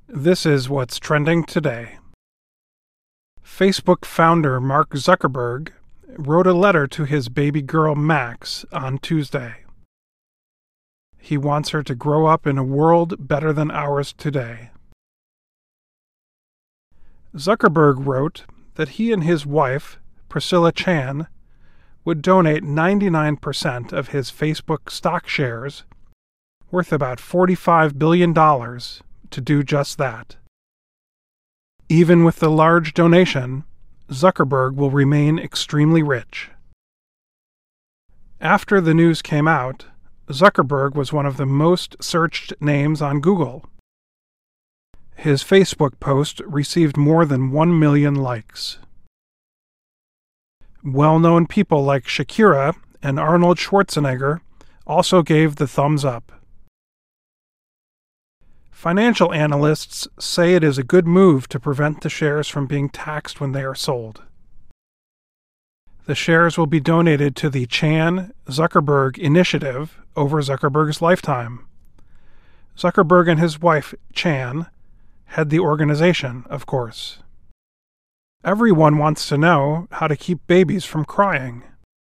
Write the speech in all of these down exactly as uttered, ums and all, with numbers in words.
This is what's trending today. Facebook founder Mark Zuckerberg wrote a letter to his baby girl Max on Tuesday. He wants her to grow up in a world better than ours today. Zuckerberg wrote that he and his wife, Priscilla Chan, would donate ninety-nine percent of his Facebook stock shares, worth about forty-five billion dollars, to do just that. Even with the large donation, Zuckerberg will remain extremely rich. After the news came out, Zuckerberg was one of the most searched names on Google. His Facebook post received more than one million likes. Well-known people like Shakira and Arnold Schwarzenegger also gave the thumbs up. Financial analysts say it is a good move to prevent the shares from being taxed when they are sold. The shares will be donated to the Chan Zuckerberg Initiative over Zuckerberg's lifetime. Zuckerberg and his wife, Chan, head the organization, of course. Everyone wants to know how to keep babies from crying.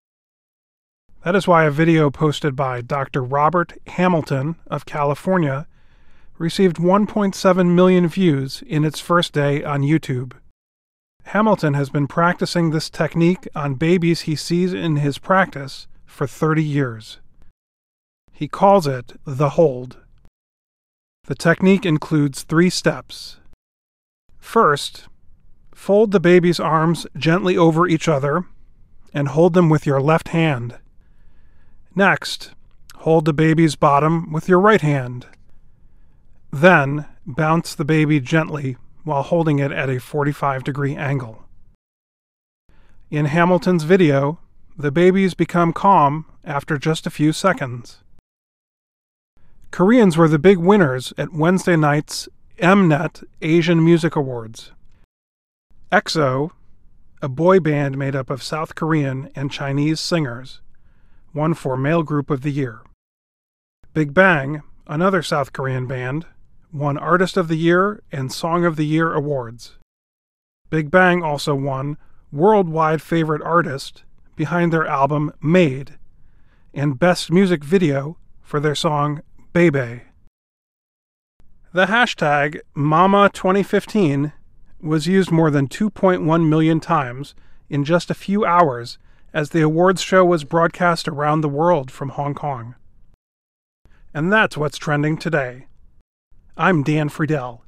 That is why a video posted by Doctor Robert Hamilton of California received one point seven million views in its first day on YouTube. Hamilton has been practicing this technique on babies he sees in his practice for thirty years. He calls it the hold. The technique includes three steps. First, fold the baby's arms gently over each other and hold them with your left hand. Next, hold the baby's bottom with your right hand. Then, bounce the baby gently while holding it at a forty-five degree angle. In Hamilton's video, the babies become calm after just a few seconds. Koreans were the big winners at Wednesday night's Mnet Asian Music Awards. EXO, a boy band made up of South Korean and Chinese singers, won for Male Group of the Year. Big Bang, another South Korean band, won Artist of the Year and Song of the Year awards. Big Bang also won Worldwide Favorite Artist behind their album Made and Best Music Video for their song Bebe. The hashtag Mama twenty fifteen was used more than two point one million times in just a few hours as the awards show was broadcast around the world from Hong Kong. And that's what's trending today. I'm Dan Friedel.